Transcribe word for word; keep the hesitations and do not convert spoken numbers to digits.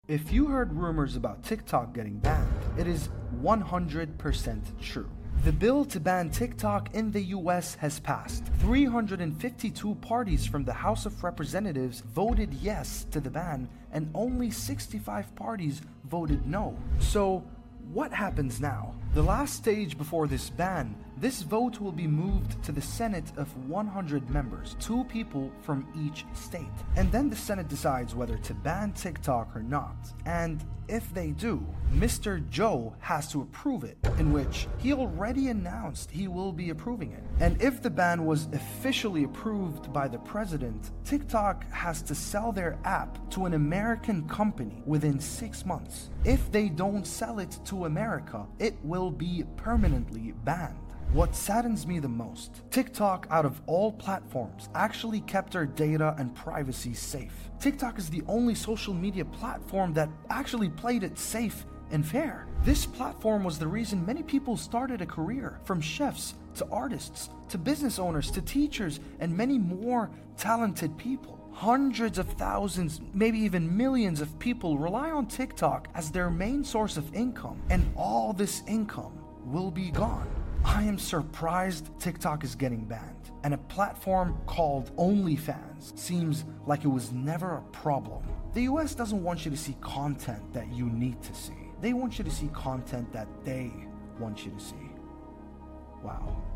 If you heard rumors about TikTok getting banned, it is one hundred percent true. The bill to ban TikTok in the U S has passed. three hundred fifty-two parties from the House of Representatives voted yes to the ban, and only sixty-five parties voted no. So, what happens now? The last stage before this ban, this vote will be moved to the Senate of one hundred members, two people from each state. And then the Senate decides whether to ban TikTok or not. And if they do, Mister Joe has to approve it, in which he already announced he will be approving it. And if the ban was officially approved by the president, TikTok has to sell their app to an American company within six months. If they don't sell it to America, it will be permanently banned. What saddens me the most, TikTok, out of all platforms, actually kept our data and privacy safe. TikTok is the only social media platform that actually played it safe and fair. This platform was the reason many people started a career, from chefs to artists to business owners to teachers and many more talented people. Hundreds of thousands, maybe even millions of people rely on TikTok as their main source of income, and all this income will be gone. I am surprised TikTok is getting banned, and a platform called OnlyFans seems like it was never a problem. The U S doesn't want you to see content that you need to see. They want you to see content that they want you to see. Wow.